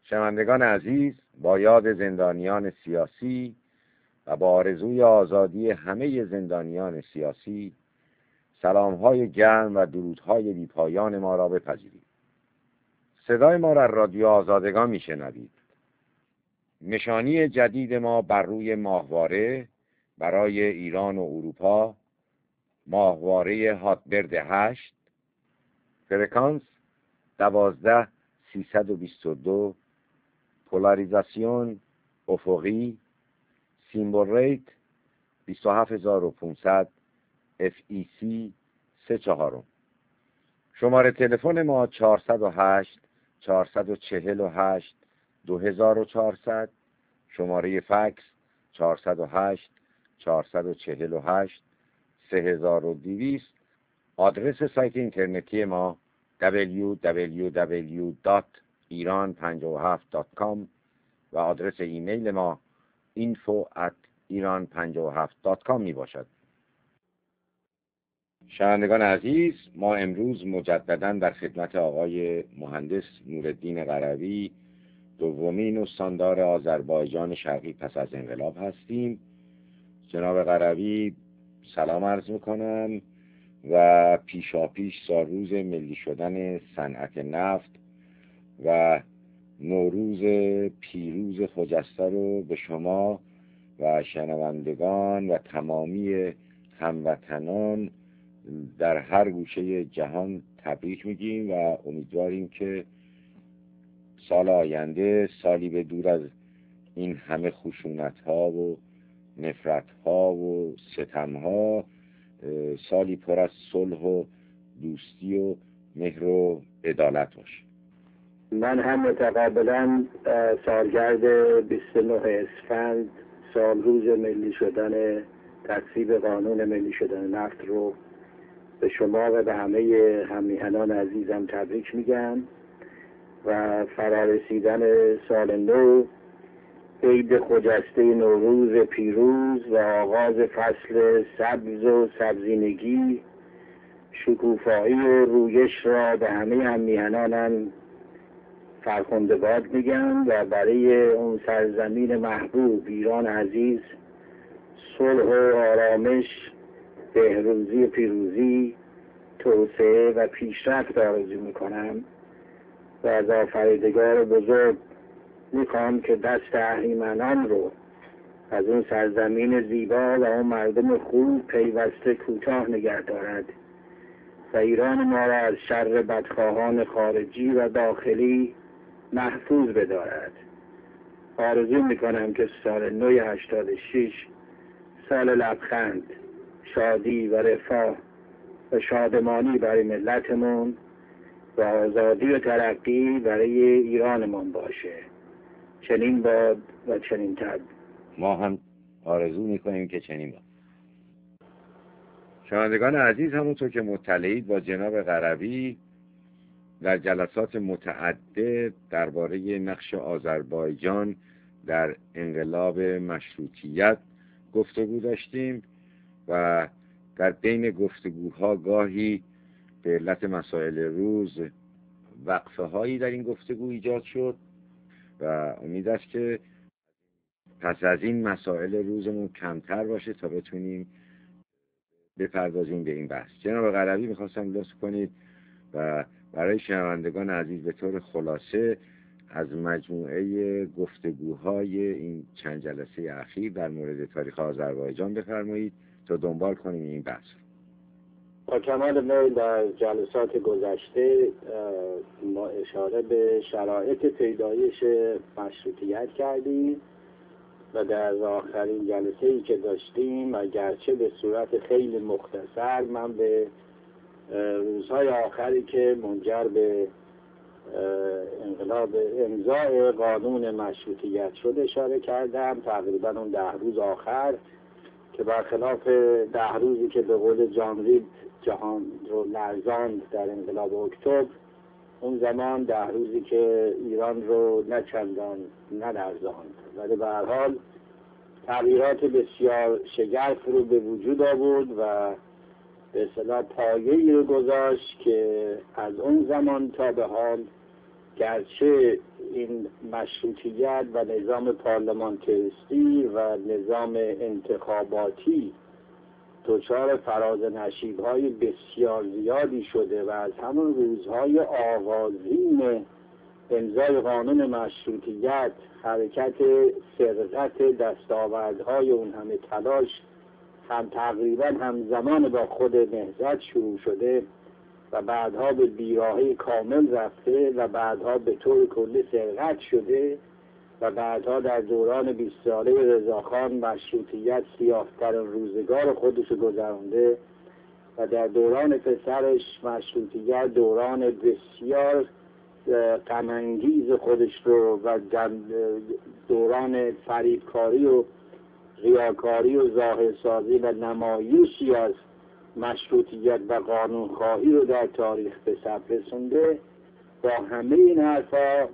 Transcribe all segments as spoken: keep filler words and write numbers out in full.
شنوندگان عزیز، با یاد زندانیان سیاسی و با آرزوی آزادی همه زندانیان سیاسی، سلام‌های گرم و درودهای بی‌پایان ما را بپذیرید. صدای ما را از رادیو آزادگان میشنوید. نشانی جدید ما بر روی ماهواره برای ایران و اروپا، ماهواره هاتبرد هشت، فرکانس دوازده سیصد و بیست و دو، پولاریزاسیون افقی، سیمبل ریت بیست و هفت هزار و پانصد، اف ای سی سه چهارم. شماره تلفن ما چهارصد و هشت چهارصد و چهل و هشت دو هزار و چهارصد، شماره فکس چهارصد و هشت چهارصد و چهل و هشت سه هزار و دویست. آدرس سایت اینترنتی ما دبلیو دبلیو دبلیو دات ایران پنجاه و هفت دات کام و آدرس ایمیل ما اینفو ات ایران پنجاه و هفت دات کام می باشد. شنوندگان عزیز، ما امروز مجددا در خدمت آقای مهندس نورالدین قروی، دومین استاندار آذربایجان شرقی پس از انقلاب هستیم. جناب قروی سلام عرض میکنم و پیشاپیش سالروز ملی شدن صنعت نفت و نوروز پیروز خجسته رو به شما و شنوندگان و تمامی هموطنان در هر گوشه جهان تبریک میگیم و امیدواریم که سال آینده سالی به دور از این همه خشونت ها و نفرت ها و ستم ها، سالی پر از صلح و دوستی و مهر و عدالت باشه. من هم متقابلا سالگرد بیست و نه اسفند، سالروز ملی شدن تصویب قانون ملی شدن نفت رو به شما و به همه هممیهنان عزیزم تبریک میگم و فرارسیدن سال نو، عید خجسته نوروز پیروز و آغاز فصل سبز و سبزینگی، شکوفایی و رویش را به همه هممیهنانم فرخنده باد میگم و برای اون سرزمین محبوب ایران عزیز صلح و آرامش، بهروزی، پیروزی، توسعه و پیشرفت آرزو میکنم و از آفریدگار بزرگ میخوام که دست اهریمنان رو از اون سرزمین زیبا و اون مردم خوب پیوسته کوتاه نگه دارد و ایران ما را از شر بدخواهان خارجی و داخلی محفوظ بدارد. آرزو میکنم که سال نو هشتاد و شش سال لبخند، شادی و رفاه و شادمانی برای ملتمون و آزادی و ترقی برای ایرانمون باشه. چنین باد و چنین تب. ما هم آرزو میکنیم که چنین باد. شنوندگان عزیز، همونطور که مطلعید با جناب قروی در جلسات متعدد درباره نقش آذربایجان در انقلاب مشروطیت گفتگو داشتیم و در بین گفتگوها گاهی به علت مسائل روز وقفه هایی در این گفتگو ایجاد شد و امید است که پس از این مسائل روزمون کمتر باشه تا بتونیم بپردازیم به این بحث. جناب قروی، میخواستم لطف کنید و برای شنوندگان عزیز به طور خلاصه از مجموعه گفتگوهای این چند جلسه اخیر در مورد تاریخ آذربایجان بفرمایید تا دنبال کنیم این بحث. با کمال میل در جلسات گذشته ما اشاره به شرایط پیدایش مشروطیت کردیم و در آخرین جلسه‌ای که داشتیم، اگرچه به صورت خیلی مختصر، من به روزهای آخری که منجر به انقلاب امضای قانون مشروطیت شد اشاره کردم. تقریبا اون ده روز آخر که برخلاف ده روزی که به قول جان رید جهان رو لرزاند در انقلاب اکتبر، اون زمان ده روزی که ایران رو نه چندان نلرزاند، ولی به هر حال تغییرات بسیار شگرف رو به وجود آورد و به اصطلاح پایه‌ای رو گذاشت که از اون زمان تا به حال گرچه این مشروطیت و نظام پارلمانتریستی و نظام انتخاباتی دچار فراز و نشیب‌های بسیار زیادی شده و از همون روزهای آغازین امضای قانون مشروطیت حرکت سرقت دستاوردهای اون همه تلاش هم تقریبا همزمان با خود نهضت شروع شده و بعدها به بیراهه کامل رفته و بعدها به طور کلی سرقت شده و بعدها در دوران بیست ساله رضاخان مشروطیت سیاه‌ترین روزگار خودش گذرانده و در دوران پسرش مشروطیت دوران بسیار غم‌انگیز خودش رو و دوران فریبکاری و ریاکاری و ظاهرسازی و نمایشی از مشروطیت و قانونخواهی رو در تاریخ به ثبت رسونده. با همه این حرفا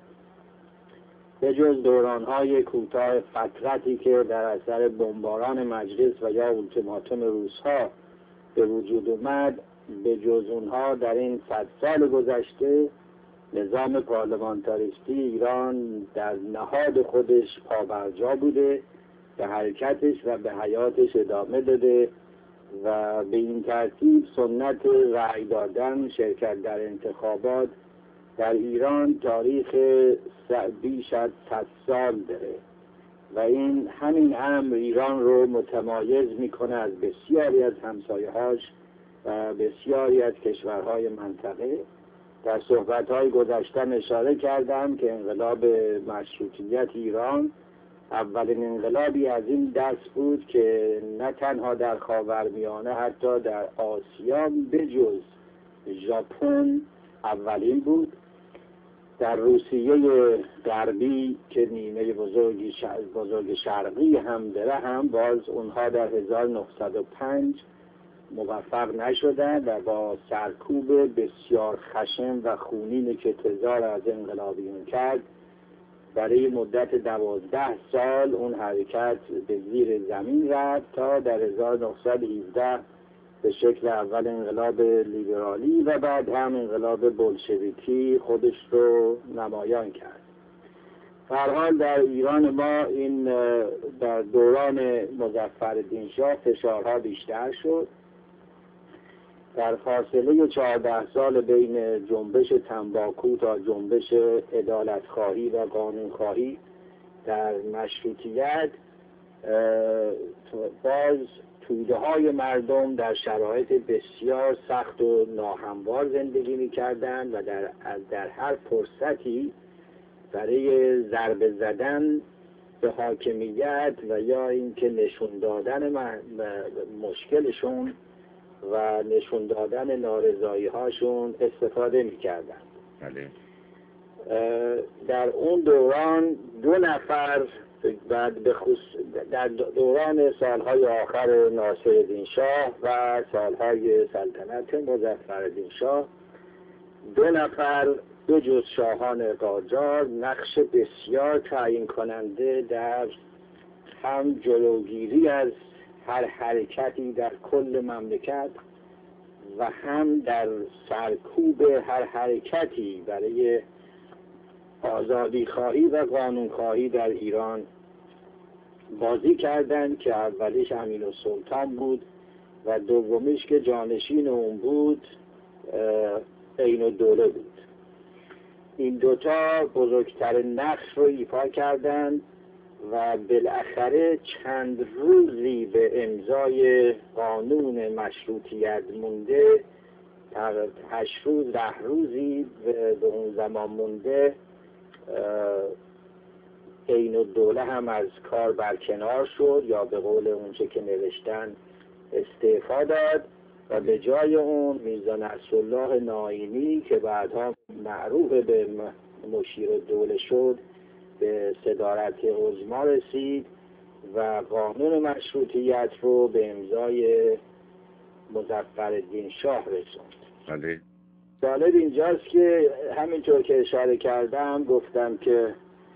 به جز دورانهای کوتاه فترتی که در اثر بمباران مجلس و یا اولتیماتوم روس‌ها به وجود اومد، به جز اونها در این صد سال گذشته نظام پارلمانتاریستی ایران در نهاد خودش پابرجا بوده، به حرکتش و به حیاتش ادامه داده و به این ترتیب سنت رأی دادن، شرکت در انتخابات در ایران تاریخ بیش از صد سال داره و این همین امر ایران رو متمایز میکنه از بسیاری از همسایه‌هاش و بسیاری از کشورهای منطقه. در صحبت‌های گذشتم اشاره کردم که انقلاب مشروطیت ایران اولین انقلابی از این دست بود که نه تنها در خاورمیانه حتی در آسیا بجز ژاپن اولین بود. در روسیه غربی که نیمه بزرگی بزرگ شرقی هم داره هم باز اونها در هزار و نهصد و پنج موفق نشدند و با سرکوب بسیار خشن و خونینی که تزار از انقلابیون کرد برای مدت دوازده سال اون حرکت به زیر زمین رفت تا در هزار و نهصد و هفده به شکل اول انقلاب لیبرالی و بعد هم انقلاب بولشویکی خودش رو نمایان کرد. هر حال در ایران ما این در دوران مظفرالدین شاه فشارها بیشتر شد. در فاصله چهارده سال بین جنبش تنباکو تا جنبش عدالتخواهی و قانونخواهی در مشروطیت باز توده های مردم در شرایط بسیار سخت و ناهموار زندگی می کردن و در, در هر فرصتی برای ضربه زدن به حاکمیت و یا اینکه نشون دادن مشکلشون و نشون دادن نارضایی هاشون استفاده می کردن. بله. در اون دوران دو نفر بعد به در دوران سالهای آخر ناصرالدین شاه و سالهای سلطنت مظفرالدین شاه دو نفر به جز شاهان قاجار نقش بسیار تعیین کننده در هم جلوگیری از هر حرکتی در کل مملکت و هم در سرکوب هر حرکتی برای آزادی خواهی و قانون خواهی در ایران بازی کردند که اولیش امیرالسلطان بود و دومیش که جانشین اون بود عین‌الدوله بود. این دوتا بزرگترین نقش رو ایفا کردند و بالاخره چند روزی به امضای قانون مشروطیت مونده، هشت روز ده روزی به اون زمان مونده، عین‌الدوله هم از کار برکنار شد یا به قول اونچه که نوشتن استعفا داد و به جای اون میرزا نصرالله ناینی که بعدها معروف به مشیرالدوله شد به صدارت عظما رسید و قانون مشروطیت رو به امضای مظفرالدین شاه رسوند. بله. جالب اینجاست که همینطور که اشاره کردم گفتم که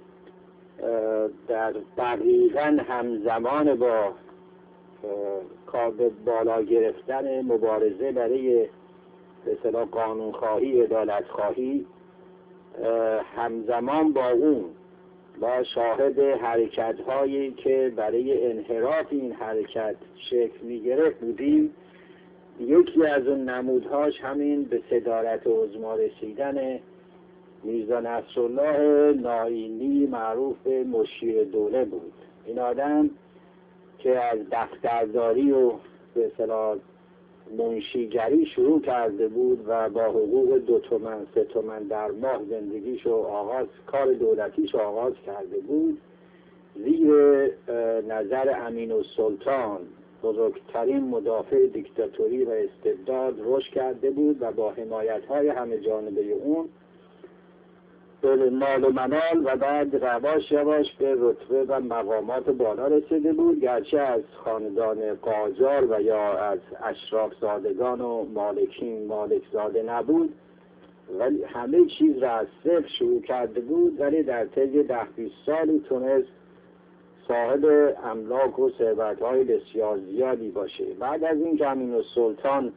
در دقیقاً همزمان با کار به بالا گرفتن مبارزه برای به اصطلاح قانونخواهی، عدالتخواهی همزمان با اون با شاهد حرکت هایی که برای انحراف این حرکت شکل می گرفت بودیم. یکی از اون نمودهاش همین به صدارت عظما رسیدن میرزا نصرالله نائینی معروف به مشیر دوله بود. این آدم که از دفترداری و به اصطلاح منشیگری شروع کرده بود و با حقوق دو تومن سه تومن در ماه زندگیشو آغاز کار دولتیش آغاز کرده بود، زیر نظر امین السلطان بزرگترین مدافع دیکتاتوری و استبداد رشد کرده بود و با حمایت‌های همه جانبه اون به مال و منال و بعد رواش یواش به رتبه و مقامات بالا رسیده بود، گرچه از خاندان قاجار و یا از اشراف زادگان و مالکین مالک زاده نبود، ولی همه چیز را از صفر شروع کرده بود، ولی در طی ده بیست سالی تونست صاحب املاک و ثروت‌های بسیار زیادی باشه. بعد از این که امین السلطان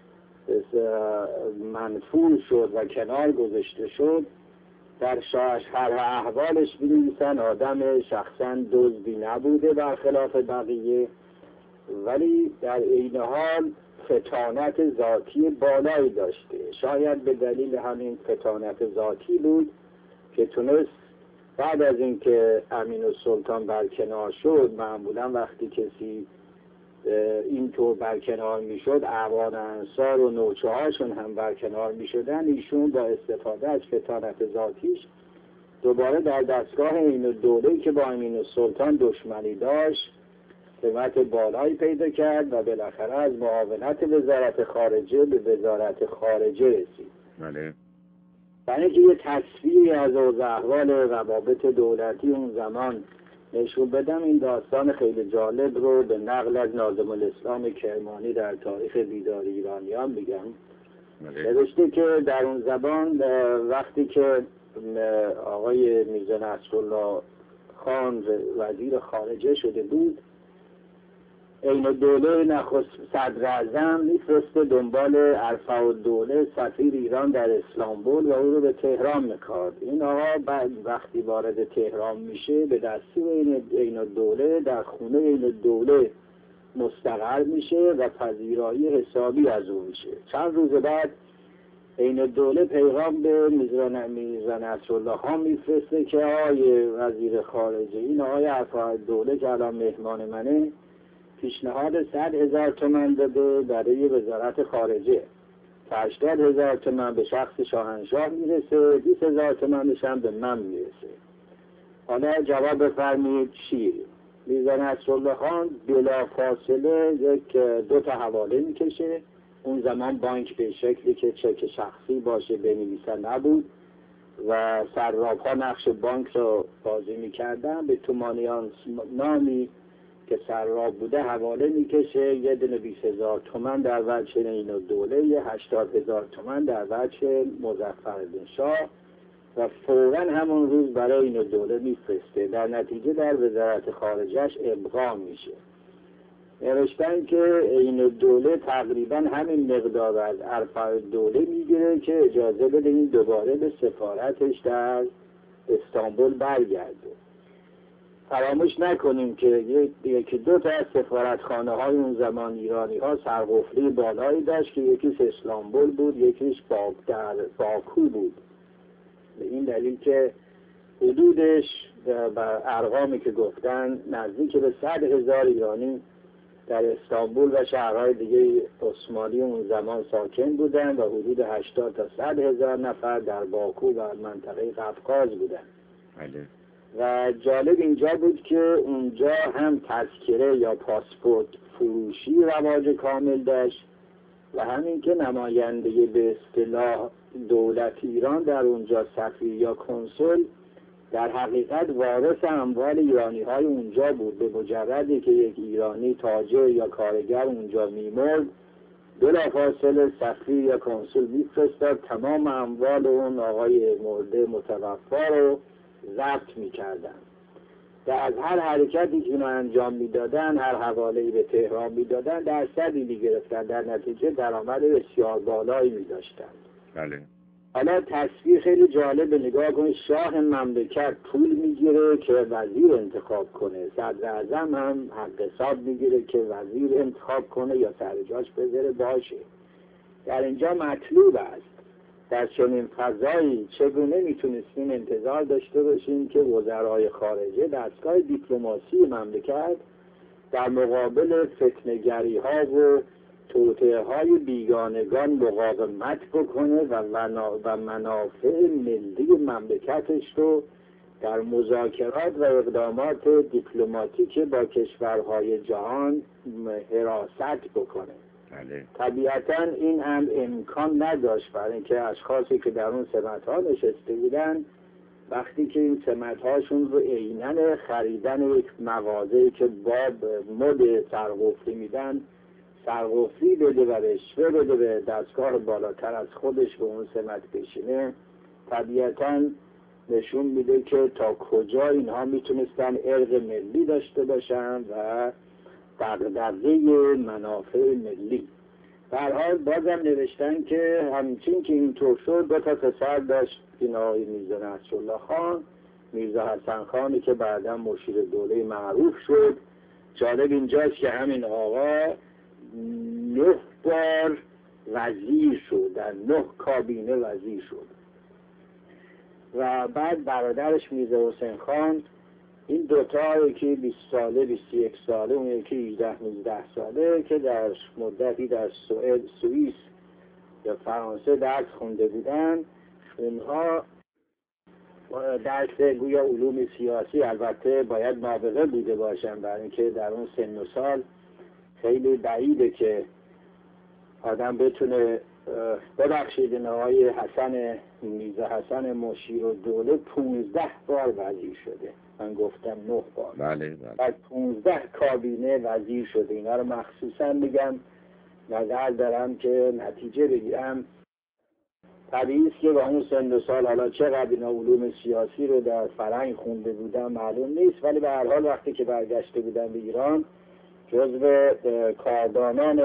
منفور شد و کنار گذاشته شد، در شرح احوالش بنویسن آدم شخصا دزدی نبوده برخلاف بقیه، ولی در عین حال فطانت ذاتی بالایی داشته. شاید به دلیل همین فطانت ذاتی بود که تونست بعد از اینکه امین السلطان برکنار شد، معمولا وقتی کسی اینطور برکنار میشد اعوان انصار و نوچه هاشون هم برکنار میشدن، ایشون با استفاده از فطانت ذاتیش دوباره در دستگاه عین الدوله که با امین السلطان دشمنی داشت سمت بالایی پیدا کرد و بالاخره از معاونت وزارت خارجه به وزارت خارجه رسید. بله. برای اینکه یه تصویری از اوضاع احوال روابط دولتی اون زمان نشون بدم، این داستان خیلی جالب رو به نقل از ناظم الاسلام کرمانی در تاریخ بیداری ایرانیان میگم. نوشته که در اون زمان وقتی که آقای میرزا نصرالله خان وزیر خارجه شده بود، عین الدوله نخست صدر اعظم میفرسته دنبال ارفع الدوله سفیر ایران در استانبول و او رو به تهران میکرد. این آقا بعد وقتی وارد تهران میشه به دستور عین الدوله در خونه عین الدوله مستقر میشه و پذیرایی حسابی از او میشه. چند روز بعد عین الدوله پیغام به میرزا نصرالله خان میفرسته که آقای وزیر خارجه، این آقای ارفع الدوله که الان مهمان منه پیشنهاد صد هزار تومان داده برای وزارت خارجه، هشتاد هزار تومان به شخص شاهنشاه میرسه، بیست هزار تومانش هم به من میرسه. حالا جواب بفرمایید چی؟ میرزا نصرالله خان بلا فاصله یک دو تا حواله میکشه. اون زمان بانک به شکلی که چک شخصی باشه بنویسن نبود و صراف‌ها نقش بانک رو بازی میکردن. به تومانیان نامی که صراف بوده حواله میکشه، یه دونه بیست هزار تومان در وجه عین الدوله، یه هشتاد هزار تومان در وجه مظفرالدین شاه و فوراً همون روز برای عین الدوله میفرسته. در نتیجه در وزارت خارجهش ابقا میشه. نوشتن که عین الدوله تقریبا همین مقدار از ارفع الدوله میگیره که اجازه بده این دوباره به سفارتش در استانبول برگرده. فراموش نکنیم که یکی دو تا از سفارتخانه های اون زمان ایرانی ها سرقفلی بالایی داشت که یکیش استانبول بود، یکیش باک در باکو بود. به این دلیل که حدودش بر ارقامی که گفتن نزدیک به صد هزار ایرانی در استانبول و شهرهای دیگه عثمانی اون زمان ساکن بودن و حدود هشتاد تا صد هزار نفر در باکو و منطقه قفقاز بودن. بله. و جالب اینجا بود که اونجا هم تذکره یا پاسپورت فروشی رواج کامل داشت و همین که نماینده به اصطلاح دولت ایران در اونجا سفیر یا کنسول در حقیقت وارث اموال ایرانی های اونجا بود. به مجردی که یک ایرانی تاجر یا کارگر اونجا میمرد، بلافاصله سفیر یا کنسول میفرستاد تمام اموال اون آقای مرده متوفا رو ضبط میکردن و از هر حرکتی که اونو انجام میدادن، هر حواله‌ای به تهران میدادن درصدی میگرفتن. در نتیجه درآمد بسیار بالایی میداشتن. بله. حالا تصویر خیلی جالب، نگاه کنید. شاه مملکت پول میگیره که وزیر انتخاب کنه، صدر اعظم هم حق حساب میگیره که وزیر انتخاب کنه یا سر جاش بذاره باشه. در اینجا مطلوب است در چنین فضایی چگونه میتونستیم انتظار داشته باشیم که وزرای خارجه دستگاه دیپلماسی مملکت در مقابل فتنه‌گری ها و توطئه های بیگانگان مقاومت بکنه و و منافع ملی مملکتش رو در مذاکرات و اقدامات دیپلماتیک با کشورهای جهان حراست بکنه. بله. طبیعتا این هم امکان نداشت، برای اینکه اشخاصی که در اون سمت ها نشسته بودن وقتی که این سمت هاشون رو عیناً خریدن یک مغازه‌ای که باب مد سرقفلی میدن سرقفلی بده و رشوه بده به دستگاه بالاتر از خودش به اون سمت بشینه، طبیعتاً نشون میده که تا کجا اینها میتونستن ارق ملی داشته باشن و دغدغه منافع ملی. به هر حال بازم نوشتن که همچین که اینطور شد دو تا پسر داشت، این آقای میرزا نصرالله خان، میرزا حسن خانی که بعدا مشیر دوله معروف شد. جالب اینجاست که همین آقا نه بار وزیر شد، در نه کابینه وزیر شد. و بعد برادرش میرزا حسین خان، این دوتا یکی بیست ساله بیست و یک ساله، اون یکی هجده نوزده ساله که در مدتی در سوئد سوئیس یا فرانسه درس خونده بودن، اونها درس گویا علوم سیاسی، البته باید نابغه بوده باشن برای اینکه در اون سن و سال خیلی بعیده که آدم بتونه. ببخشید این آقای حسن میرزا حسن مشیر الدوله پونزده بار وزیر شده، من گفتم نه بار. بله بله. بعد پونزده کابینه وزیر شده. اینا رو مخصوصا میگم نظر دارم که نتیجه بگیرم. طبیعی است که با اون سن و سال حالا چقدر اینا علوم سیاسی رو در فرنگ خونده بودن معلوم نیست، ولی به هر حال وقتی که برگشته بودن به ایران جزو کاردانان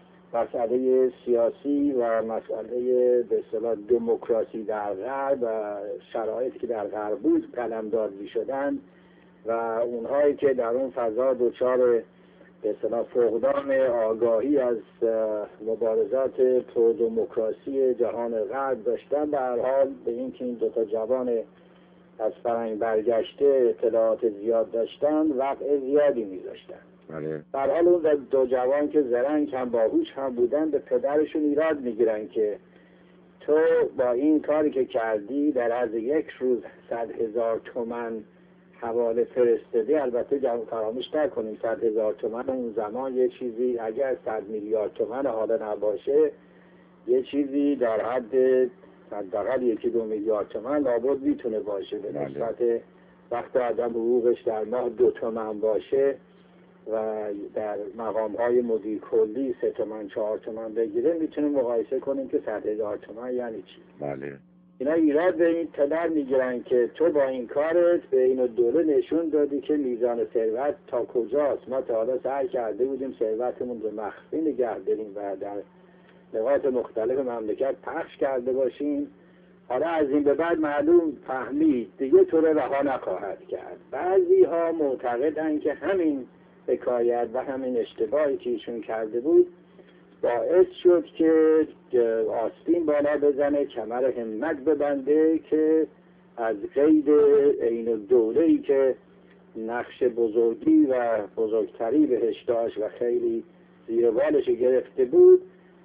مسئله سیاسی و مسئله به اصطلاح دموکراسی در غرب و شرایطی که در غرب بود قلمداد می‌شدن و اونهایی که در اون فضا دچار به اصطلاح فقدان آگاهی از مبارزات پرو دموکراسی جهان غرب داشتن، به هر حال به اینکه این دو تا جوان از فرنگ برگشته اطلاعات زیاد داشتن وقع زیادی می‌ذاشتن. بله. در حال اون دو جوان که زرنگ هم باهوش هم بودن به پدرشون ایراد میگیرن که تو با این کاری که کردی در از یک روز صد هزار تومن حواله فرستادی. البته جوان فراموش نکنیم صد هزار تومن اون زمان یه چیزی، اگر صد میلیارد تومن حالا نباشه، یه چیزی در حد حداقل یکی دو میلیارد تومن لابد میتونه باشه به نسبت وقت آدم حقوقش در ماه دو تومن باشه و در مقام های مدیر کلی سه تومن چهار تومن بگیره، میتونیم مقایسه کنیم که صد هزار تومن یعنی چی. بله. اینا ایراد به این پدر میگیرن که تو با این کارت به اینو دوله نشون دادی که میزان ثروت تا کجاست. ما تا حالا سعی کرده بودیم ثروتمون رو مخفی نگه داریم و در نقاط مختلف مملکت پخش کرده باشیم، حالا از این به بعد معلوم فهمید دیگه تو رو رها نخواهد کرد. بعضی ها معتقدن که همین حکایت و همین اشتباهی که ایشون کرده بود باعث شد که آستین بالا بزنه، کمر همت ببنده که از قید عین الدوله‌ای که نقش بزرگی و بزرگتری بهش داشت و خیلی زیر بالش گرفته بود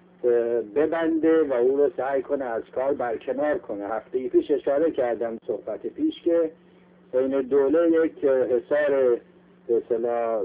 ببنده و او رو سعی کنه از کار برکنار کنه. هفته پیش اشاره کردم صحبت پیش که عین الدوله یک حصار به اصطلاح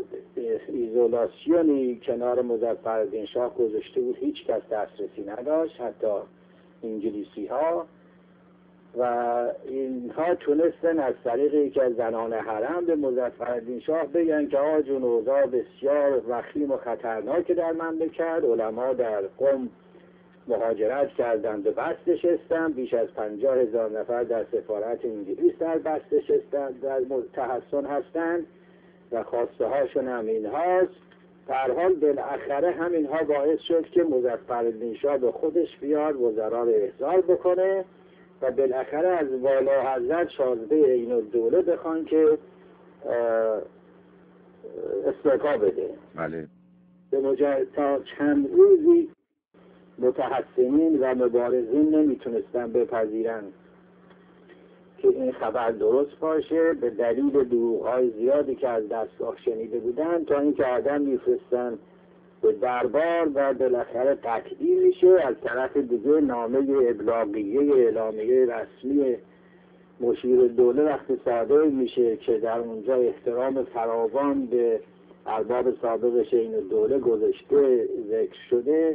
ایزولاسیونی کنار مظفرالدین شاه گذاشته بود، هیچ کس دسترسی نداشت حتی انگلیسی ها، و اینها تونستن از طریق یکی از زنان حرم به مظفرالدین شاه بگن که آقا جون اوضاع بسیار وخیم و خطرناک در مملکت، علما در قم مهاجرت کردند و بس نشستند، بیش از پنجاه هزار نفر در سفارت انگلیس در بس نشستند در تحصن هستند و خواسته هاشون هم این هاست. در حال بالاخره همین ها باعث شد که مظفرالدین شاه به خودش بیاد، وزرا رو احضار بکنه و بالاخره از والا حضرت شازده عین الدوله بخوان که استعفا بده. بله. به مجرد تا چند روزی متحسنین و مبارزین نمیتونستن بپذیرن که این خبر درست باشه، به دلیل دروغ‌های زیادی که از دستگاه شنیده بودن، تا اینکه آدم میفرستن به دربار و بالاخره قطعی میشه. از طرف دیگه نامه ابلاغیه اعلامیه رسمی مشیر دوله وقتی صادر میشه که در اونجا احترام فراوان به ارباب سابقش این دوله گذاشته ذکر شده،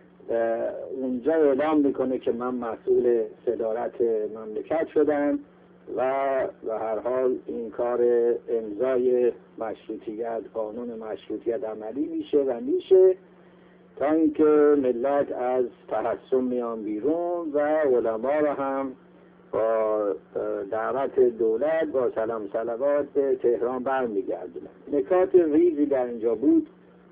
اونجا اعلام میکنه که من مسئول صدارت مملکت شدم و به هر حال این کار امضای مشروطیت، قانون مشروطیت عملی میشه و میشه تا اینکه ملت از تحصن میان بیرون و علما را هم با دعوت دولت با سلام صلوات به تهران برمیگردونن. نکات ریزی در اینجا بود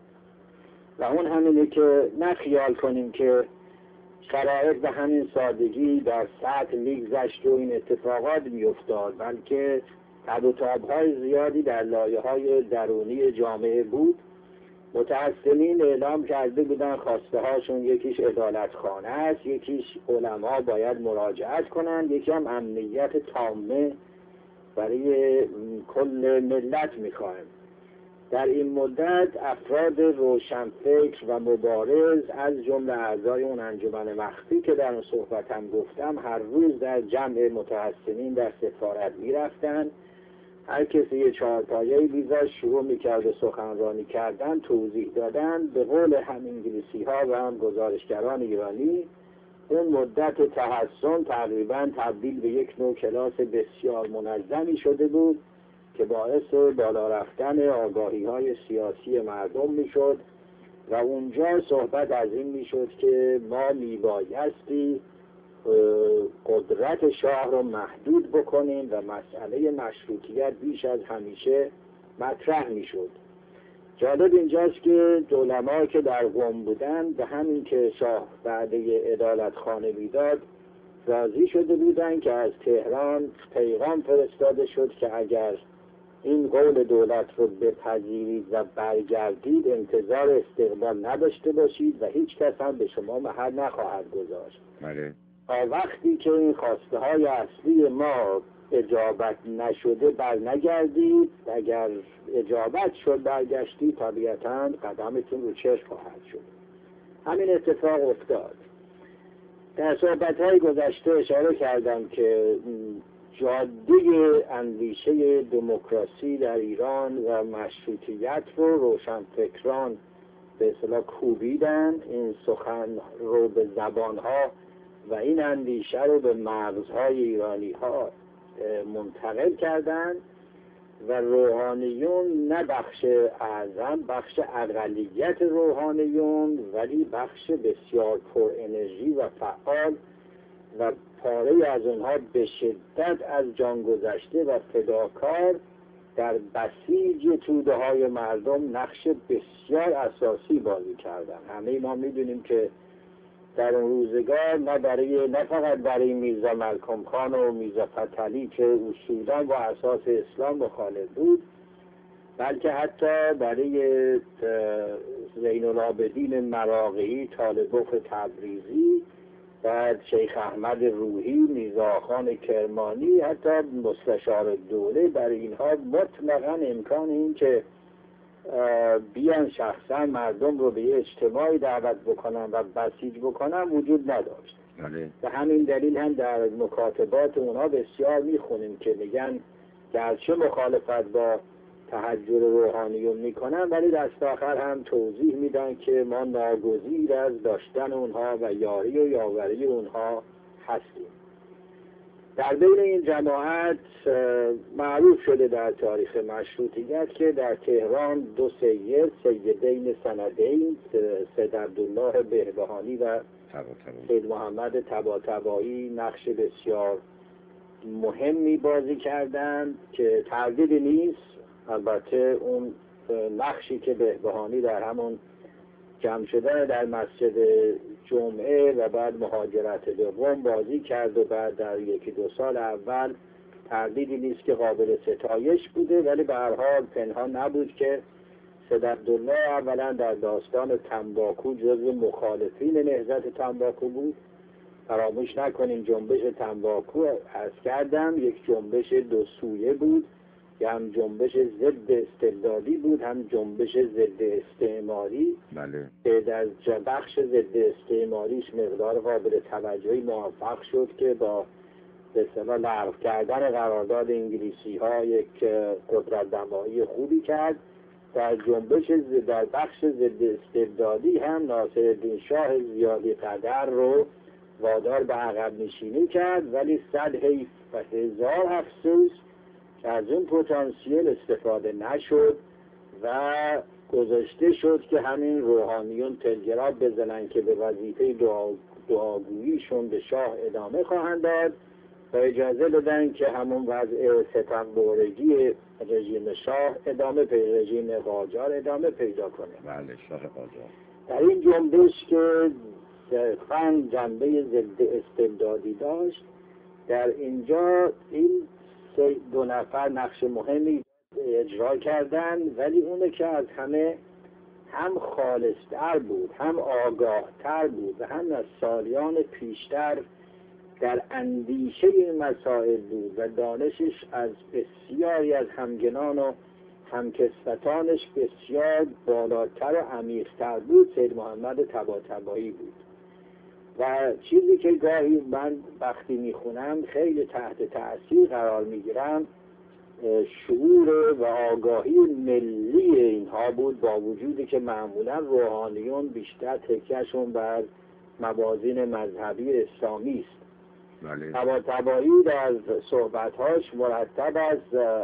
و اون همینه که نخیال کنیم که شرایط به همین سادگی در سطح میگذشت و این اتفاقات میافتاد، بلکه تب و تاب‌های زیادی در لایه‌های درونی جامعه بود. متحسنین اعلام کرده بودن خواسته هاشون یکیش عدالتخانه است، یکیش علما باید مراجعت کنند، یکی هم امنیت تامه برای کل ملت میخوایم. در این مدت افراد روشنفکر و مبارز از جمله اعضای اون انجمن مخفی که در اون صحبتم گفتم هر روز در جمع متحسنین در سفارت میرفتن. هر کسی یه چهارپایه‌ای بیزاش شروع میکرد و سخنرانی کردن، توضیح دادن. به قول هم انگلیسی ها و هم گزارشگران ایرانی، اون مدت تحسن تقریبا تبدیل به یک نوع کلاس بسیار منظمی شده بود که باعث بالا رفتن آگاهی های سیاسی مردم میشد و اونجا صحبت از این میشد که ما میبایستی قدرت شاه رو محدود بکنیم و مسئله مشروطیت بیش از همیشه مطرح میشد. جالب اینجاست که علما که در قم بودن به همین که شاه بعد عدالت خانه میداد راضی شده بودن که از تهران پیغام فرستاده شد که اگر این قول دولت رو بپذیرید و برگردید انتظار استقبال نداشته باشید و هیچ کس هم به شما محل نخواهد گذاشت. بله. تا وقتی که این خواسته های اصلی ما اجابت نشده بر نگردید، اگر اجابت شد برگشتی طبیعتاً قدمتون رو چشم خواهد شد. همین اتفاق افتاد. در صحبت های گذشته اشاره کردم که جاده اندیشه دموکراسی در ایران و مشروطیت رو روشنفکران به اصطلاح کوبیدن. این سخن رو به زبانها و این اندیشه رو به مغزهای ایرانی ها منتقل کردن و روحانیون نه بخش اعظم، بخش اقلیت روحانیون، ولی بخش بسیار پر انرژی و فعال و پاره از اونها به شدت از جان گذشته و فداکار در بسیج توده های مردم نقش بسیار اساسی بازی کردن. همه ما میدونیم که در اون روزگار نه برای نه فقط برای میرزا ملکم خان و میرزا فتحعلی که اصولا با اساس اسلام مخالف بود، بلکه حتی برای زین العابدین مراغهی، طالبوف تبریزی و شیخ احمد روحی، میرزا خان کرمانی، حتی مستشار دوله، برای اینها مطلقاً امکان این که بیان شخصا مردم رو به اجتماعی دعوت بکنن و بسیج بکنن وجود نداشت. به همین دلیل هم در مکاتبات اونها بسیار میخونیم که میگن گرچه مخالفت با تحجر روحانیون میکنن ولی دست آخر هم توضیح میدن که ما ناگزیر از داشتن اونها و یاری و یاوری اونها هستیم. در بین این جماعت معروف شده در تاریخ مشروطیت که در تهران دو سید، سیدین سندین، سید عبدالله بهبهانی و سید محمد طباطبایی نقش بسیار مهمی بازی کردند که تردیدی نیست. البته اون نقشی که بهبهانی در همون جمع شدن در مسجد جمعه و بعد مهاجرت به قم بازی کرد و بعد در یکی دو سال اول تردیدی نیست که قابل ستایش بوده، ولی به هر حال پنهان نبود که سید عبدالله اولا در داستان تنباکو جزو مخالفین نهضت تنباکو بود. فراموش نکنیم جنبش تنباکو عرض کردم یک جنبش دو سویه بود که هم جنبش ضد استبدادی بود هم جنبش ضد استعماری. بله. که در بخش ضد استعماریش مقدار قابل توجهی موفق شد که با به اصطلاح لغو کردن قرارداد انگلیسی ها یک قدرت دمایی خوبی کرد. در جنبش در بخش ضد استبدادی هم ناصرالدین شاه زیادی قدر رو وادار به عقب نشینی کرد، ولی صد حیف و هزار افسوس که از اون پتانسیل استفاده نشد و گذاشته شد که همین روحانیون تلگراف بزنن که به وظیفه دعا دعاگوییشون به شاه ادامه خواهند داد و اجازه بدن که همون وضع ستمبرگی رژیم شاه ادامه پیدا رژیم قاجار ادامه پیدا کنه. بله، شاه قاجار. در این جنبش که صرفاً جنبه ضد استبدادی داشت، در اینجا این دو نفر نقش مهمی اجرا کردن، ولی اونه که از همه هم خالصتر بود، هم آگاهتر بود و هم از سالیان پیشتر در اندیشه این مسائل بود و دانشش از بسیاری از همگنان و همکسوتانش بسیار بالاتر و عمیق‌تر بود. سید محمد طباطبایی بود و چیزی که گاهی من وقتی میخونم خیلی تحت تأثیر قرار میگیرم شعور و آگاهی ملی اینها بود، با وجودی که معمولا روحانیون بیشتر تکیهشون بر موازین مذهبی اسلامی است. بله. طباطبایی در صحبت‌هاش مرتب از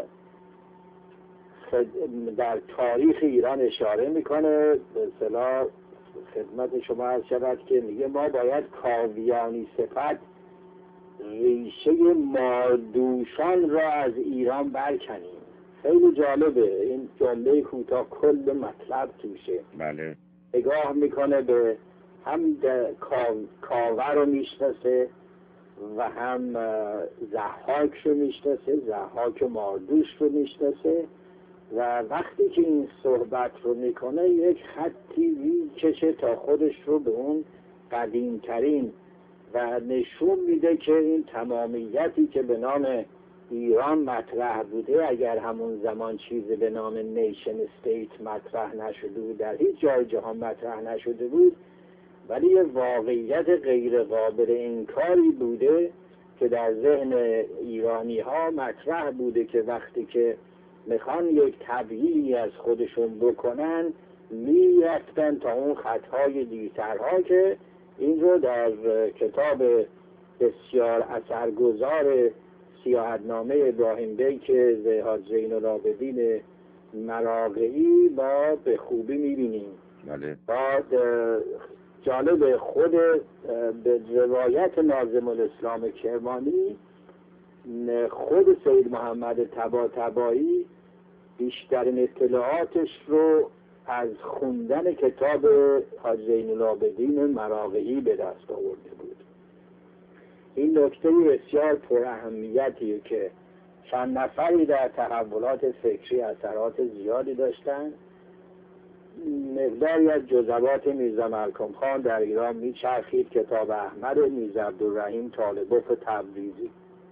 در تاریخ ایران اشاره میکنه. به اصطلاح خدمت شما عرض شود که میگه ما باید کاویانی صفت ریشه مادوشان را از ایران برکنیم. خیلی جالبه این جمله کوتاه کل مطلب توشه. بله. نگاه میکنه به هم کاوه رو میشناسه و هم ضحاک رو میشناسه، ضحاک ماردوش رو میشناسه و وقتی که این صحبت رو میکنه یک خطی میکشه تا خودش رو به اون قدیمترین و نشون میده که این تمامیتی که به نام ایران مطرح بوده، اگر همون زمان چیزی به نام نیشن استیت مطرح نشده بود، در هیچ جای جهان مطرح نشده بود، ولی یه واقعیت غیر قابل انکاری بوده که در ذهن ایرانی ها مطرح بوده که وقتی که میخوان یک تبیینی از خودشون بکنن میرفتن تا اون خطهای دیرترها که این رو در کتاب بسیار اثرگذار سیاحتنامه ابراهیم بیک که حاج زین العابدین مراغه‌ای با به خوبی میبینیم. بله. بعد جالب خود به روایت ناظم الاسلام کرمانی خود سید محمد طباطبایی بیشترین اطلاعاتش رو از خوندن کتاب حاج زین العابدین مراغه‌ای به دست آورده بود. این نکته بسیار پر اهمیتیه که چند نفری در تحولات فکری اثرات زیادی داشتن. مقداری از جزوات میرزا ملکم خان در ایران میچرخید، کتاب احمد میرزا عبدالرحیم طالبوف تبریزی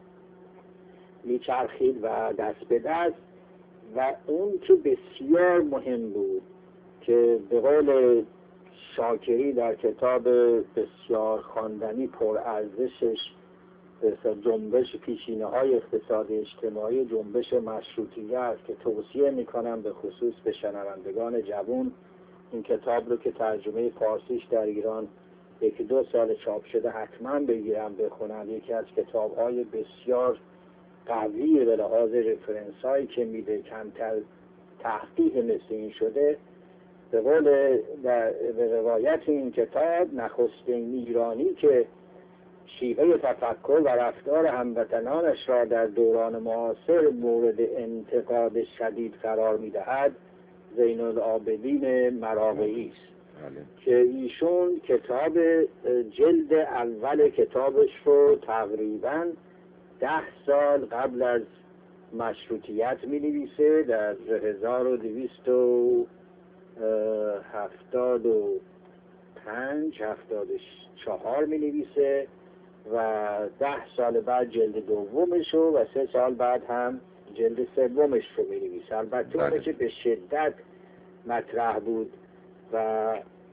میچرخید و دست به دست، و اون که بسیار مهم بود که به قول شاکری در کتاب بسیار خواندنی پر ارزشش جنبش پیشینه های اقتصاد اجتماعی جنبش مشروطیه است که توصیه میکنم به خصوص به شنوندگان جوان این کتاب رو که ترجمه فارسیش در ایران یکی دو سال چاپ شده حتما بگیرم بخونم. یکی از کتاب های بسیار قوی به لحاظ رفرنس هایی که میده، کمتر تحقیق مثل این شده. به قول به روایت این کتاب نخستین ایرانی که شیوه تفکر و رفتار هموطنانش را در دوران معاصر مورد انتقاد شدید قرار میدهد زین العابدین مراغه‌ای است. که ایشون کتاب جلد اول کتابش رو تقریباً ده سال قبل از مشروطیت می نویسه، در هزار و دویست و هفتاد و پنج هفتاد و چهار می نویسه و ده سال بعد جلد دومش رو و سه سال بعد هم جلد سومش رو می نویسه. البته اونه که به شدت مطرح بود و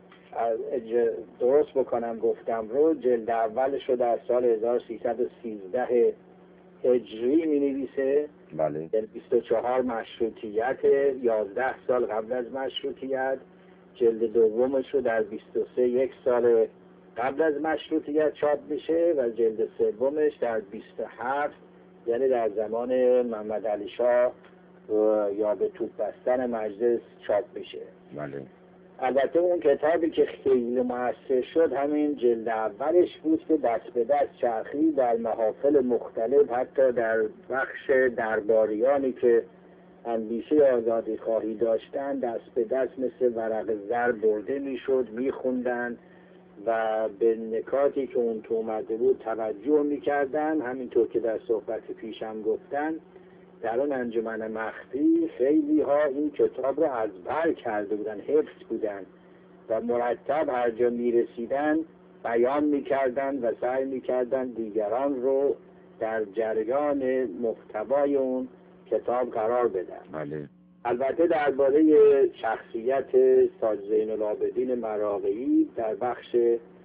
درست بکنم گفتم رو، جلد اولش رو در سال هزار و سیصد و سیزده هجری می نویسه. بله. در بیست و چهار مشروطیت، یازده سال قبل از مشروطیت. جلد دومش رو در بیست و سه، یک سال قبل از مشروطیت چاپ میشه و جلد سومش در بیست و هفت، یعنی در زمان محمد علی شاه یا به توپ بستن مجلس چاپ میشه. بله. البته اون کتابی که خیلی مؤثر شد همین جلد اولش بود که دست به دست چرخی در محافل مختلف، حتی در بخش درباریانی که اندیشه آزادی خواهی داشتن دست به دست مثل ورق زر برده میشد، میخوندن و به نکاتی که اون تو اومده بود توجه میکردن. همینطور که در صحبت پیشم گفتن، در اون انجمن مخفی خیلی ها این کتاب رو از بر کرده بودن، حفظ بودن و مرتب هر جا میرسیدن بیان میکردن و سعی میکردن دیگران رو در جریان محتوای اون کتاب قرار بدن. بله. البته درباره شخصیت ساج زین العابدین مراغه‌ای در بخش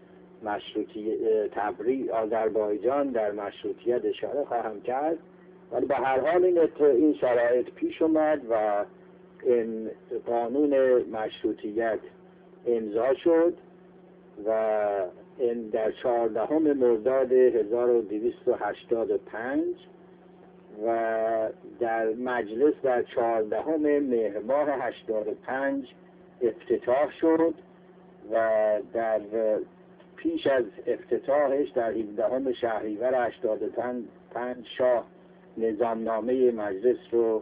مشروطیت تبریز آذربایجان در مشروطیت اشاره خواهم کرد، ولی به هر حال این این شرایط پیش اومد و این قانون مشروطیت امضا شد و این در چهاردهم مرداد هزار و دویست و هشتاد و پنج و در مجلس در چهاردهم مهر ماه هشتاد و پنج افتتاح شد و در پیش از افتتاحش در هفدهم شهریور هشتاد و پنج شاه نظامنامه مجلس رو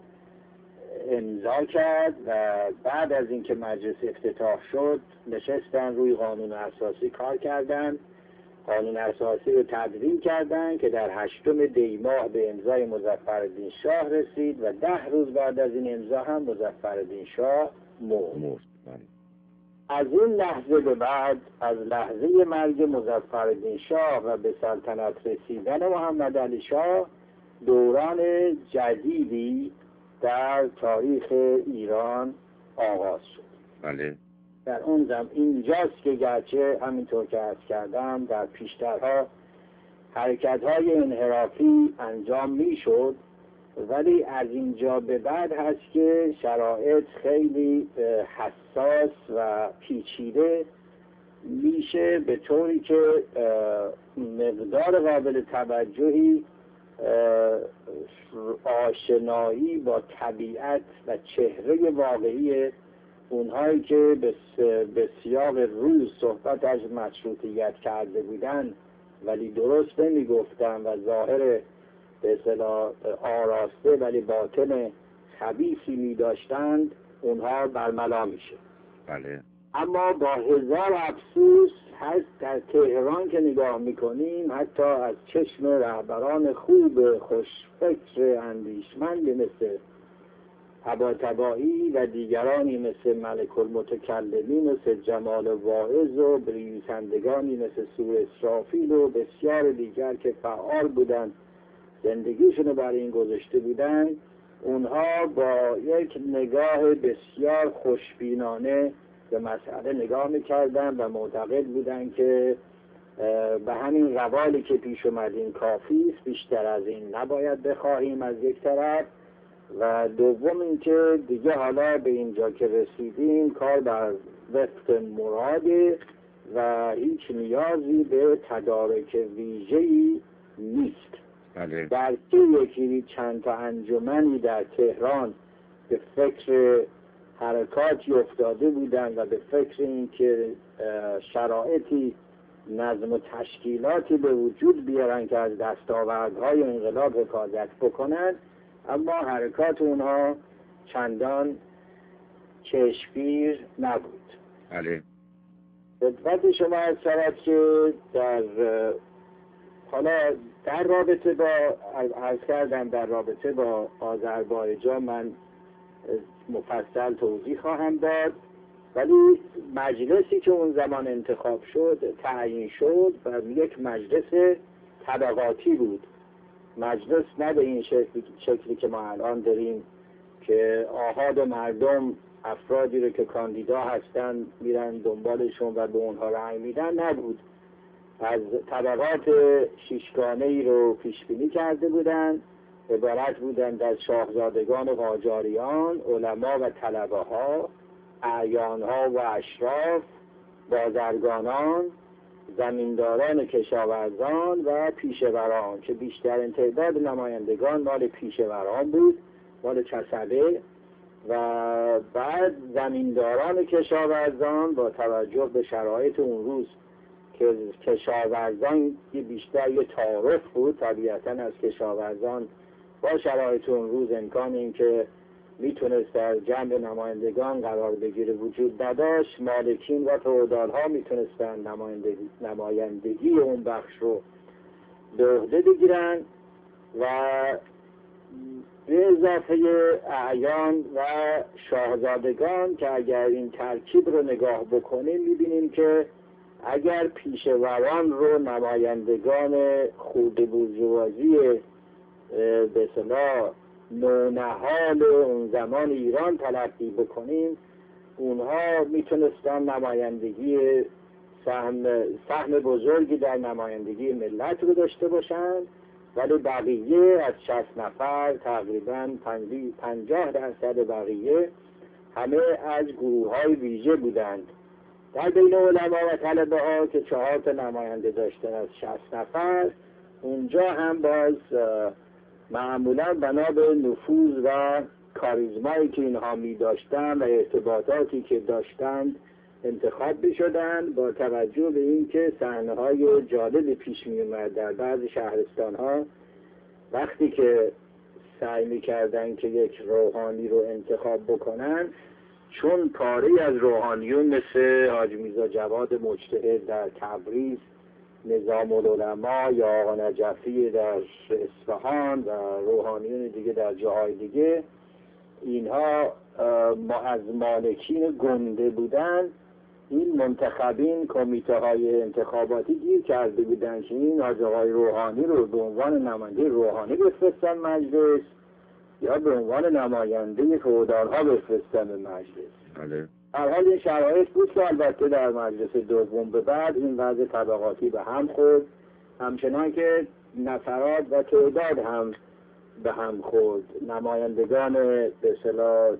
امضا کرد و بعد از اینکه مجلس افتتاح شد نشستن روی قانون اساسی کار کردن. قانون اساسی رو تدوین کردن که در هشتم دی ماه به امضای مظفرالدین شاه رسید و ده روز بعد از این امضا هم مظفرالدین شاه مرد. از این لحظه به بعد، از لحظه مرگ مظفرالدین شاه و به سلطنت رسیدن محمد علی شاه، دوران جدیدی در تاریخ ایران آغاز شد. بله. در اون زمان اینجاست که گرچه همینطور که عرض کردم در پیشترها حرکت‌های انحرافی انجام میشد، ولی از اینجا به بعد هست که شرایط خیلی حساس و پیچیده میشه، به طوری که مقدار قابل توجهی آشنایی با طبیعت و چهره واقعی اونهایی که به سیاق روز صحبت از مشروطیت کرده بودن ولی درست نمی گفتن و ظاهر به اصطلاح آراسته ولی باطن خبیثی می داشتند، اونها برملا میشه. بله. اما با هزار افسوس هست در تهران که نگاه میکنیم، حتی از چشم رهبران خوب خوشفکر اندیشمند مثل طباطبایی و دیگرانی مثل ملک المتکلمین مثل جمال واعظ و نویسندگانی مثل سور اسرافیل و بسیار دیگر که فعال بودند، زندگیشون رو برای این گذاشته بودن، اونها با یک نگاه بسیار خوشبینانه به مسئله نگاه میکردن و معتقد بودن که به همین روالی که پیش اومد این کافی است، بیشتر از این نباید بخواهیم از یک طرف، و دوم اینکه دیگه حالا به اینجا که رسیدیم کار بر وفق مراده و هیچ نیازی به تدارک ویژه‌ای نیست. بله. در یکی چند تا انجمنی در تهران به فکر حرکاتی افتاده بودند و به فکر اینکه شرایطی نظم و تشکیلاتی به وجود بیارن که از دستاوردهای انقلاب حفاظت بکنند، اما حرکات اونها چندان چشمگیر نبود. بله. خدمت شما از شود که در حالا در رابطه با عرض کردم در رابطه با آذربایجان من مفصل توضیح خواهم داد، ولی مجلسی که اون زمان انتخاب شد تعیین شد و یک مجلس طبقاتی بود. مجلس نه به این شکلی, شکلی که ما الان داریم که آحاد مردم افرادی رو که کاندیدا هستن میرن دنبالشون و به اونها رأی میدن، نبود. از طبقات شیشگانه ای رو پیش بینی کرده بودن، عبارت بودند از شاهزادگان و قاجاریان، علما و طلبه ها، اعیان ها و اشراف، بازرگانان، زمینداران کشاورزان و پیشوران که بیشترین تعداد نمایندگان مال پیشوران بود، مال کسبه، و بعد زمینداران کشاورزان با توجه به شرایط اون روز که کشاورزان بیشتر یه تعارف بود، طبیعتاً از کشاورزان با شرایط اون روز امکان این که میتونست در جمع نمایندگان قرار بگیره وجود نداشت. مالکین و فئودال ها میتونستن نمایندگی, نمایندگی اون بخش رو به عهده بگیرن و به اضافه اعیان و شاهزادگان که اگر این ترکیب رو نگاه بکنیم میبینیم که اگر پیشوران رو نمایندگان خود بورژوازی به اصطلاح نونهال اون زمان ایران تلقی بکنیم، اونها میتونستن نمایندگی سهم, سهم بزرگی در نمایندگی ملت رو داشته باشند، ولی بقیه از شصت نفر تقریبا پنجاه درصد بقیه همه از گروه های ویژه بودند. در بین علما و طلبه ها که چهار تا نماینده داشتن از شصت نفر، اونجا هم باز معمولا بنا به نفوذ و کاریزمایی که اینها می داشتن و ارتباطاتی که داشتند انتخاب می شدن، با توجه به این که صحنه های جالب پیش می اومد. در بعض شهرستان ها وقتی که سعی می کردن که یک روحانی رو انتخاب بکنن، چون پاره از روحانیون مثل حاجی میرزا جواد مجتهد در تبریز، نظام العلماء یا آقا نجفی در اصفهان و روحانیون دیگه در جاهای دیگه، اینها از مالکین گنده بودن، این منتخبین کمیته های انتخاباتی گیر کرده بودن که این آقای روحانی رو به عنوان نماینده روحانی بفرستن مجلس یا به عنوان نماینده فئودال ها بفرستن به مجلس. بله. در حال این شرایط بود که البته در مجلس دوم به بعد این وضع طبقاتی به هم خورد، همچنان که نفرات و تعداد هم به هم خورد. نمایندگان به اصطلاح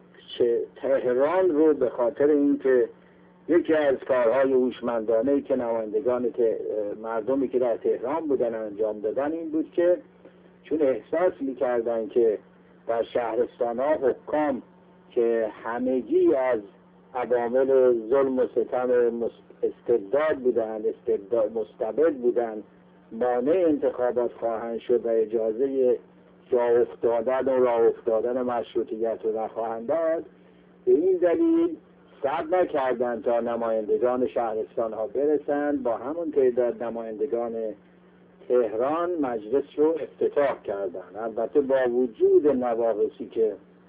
تهران رو به خاطر اینکه یکی از کارهای هوشمندانه‌ای که نمایندگان که مردمی که در تهران بودن انجام دادن این بود که چون احساس می‌کردن که در شهرستان‌ها حکام که همگی از عوامل ظلم و ستم استبداد بودن، استبداد مستبد بودن، مانع انتخابات خواهند شد و اجازه جا افتادن و راه افتادن مشروطیت رو نخواهند داد، به این دلیل صبر نکردند تا نمایندگان شهرستان ها برسند. با همون تعداد نمایندگان تهران مجلس رو افتتاح کردند. البته با وجود نواقصی که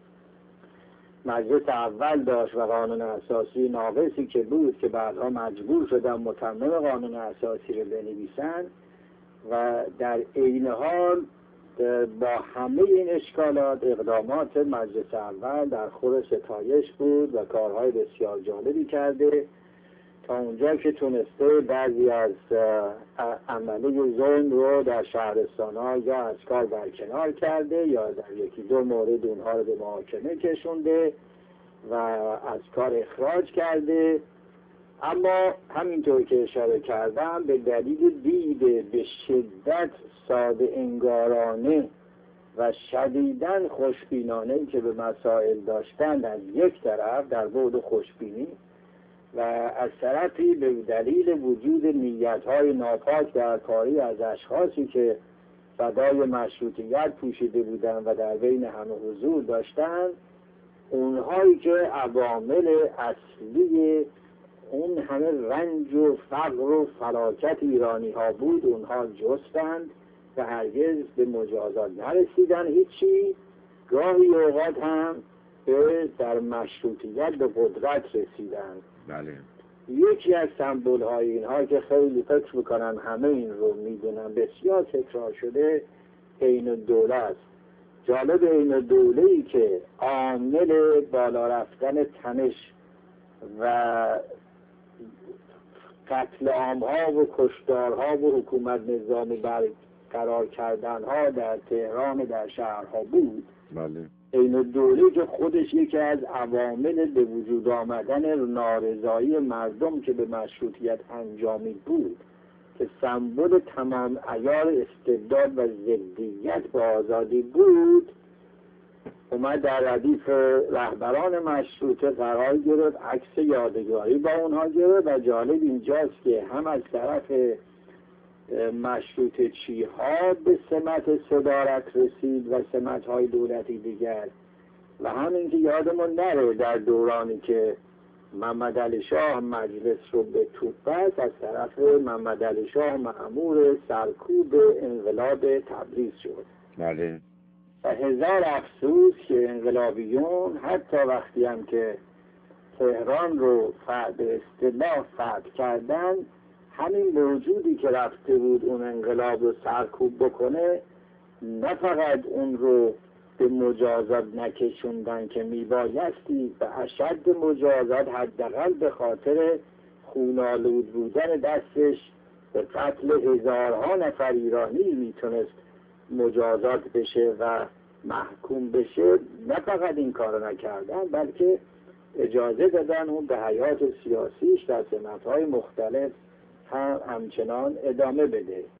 مجلس اول داشت و قانون اساسی ناقصی که بود که بعدها مجبور شدن متمم قانون اساسی رو بنویسن، و در عین حال با همه این اشکالات اقدامات مجلس اول در خور ستایش بود و کارهای بسیار جالبی کرده، تا اونجا که تونسته بعضی از عمله ظلم رو در شهرستان‌ها یا از کار برکنار کرده یا در یکی دو مورد اونها رو به محاکمه کشونده و از کار اخراج کرده. اما همینطور که اشاره کردم به دلیل دید به شدت ساده انگارانه و شدیداً خوشبینانه‌ای که به مسائل داشتند از یک طرف در بعد خوشبینی، و از طرفی به دلیل وجود نیت‌های ناپاک در کاری از اشخاصی که فدای مشروطیت پوشیده بودند و در بین همه حضور داشتند، اونهایی که عوامل اصلی اون همه رنج و فقر و فلاکت ایرانی ها بود اونها جستند و هرگز به مجازات نرسیدن هیچی. گاهی اوقات هم به در مشروطیت به قدرت رسیدن. بله. یکی از سمبول های اینها که خیلی فکر میکنن همه این رو میدونن بسیار تکرار شده عین الدوله است. جالب عین الدوله ای که عامل بالا رفتن تنش و قتل عامها و کشتارها و حکومت نظامی برقرار کردنها در تهران در شهرها بود. بله. عین الدوله که خودش یکی از عوامل به وجود آمدن نارضایی مردم که به مشروطیت انجامی بود که سمبل تمام عیار استبداد و ضدیت با آزادی بود، اومد در ردیف رهبران مشروطه قرار گرفت، عکس یادگاری با اونها گرفت. و جالب اینجاست که هم از طرف مشروطه چی ها به سمت صدارت رسید و سمت های دولتی دیگر، و همین که یادمون نره در دورانی که محمد علی شاه مجلس رو به توپ بست، از طرف محمد علی شاه مأمور سرکوب انقلاب تبریز شد. بله. و هزار افسوس که انقلابیون حتی وقتی هم که تهران رو به اصطلاح فتح کردن، همین موجودی که رفته بود اون انقلاب رو سرکوب بکنه، نه فقط اون رو به مجازات نکشوندن که میبایستی، به اشد مجازات، حداقل به خاطر خونالود بودن دستش به قتل هزارها نفر ایرانی میتونست مجازات بشه و محکوم بشه، نه فقط این کار نکردن بلکه اجازه دادن اون به حیات سیاسیش در سمت‌های مختلف هم همچنان ادامه بده.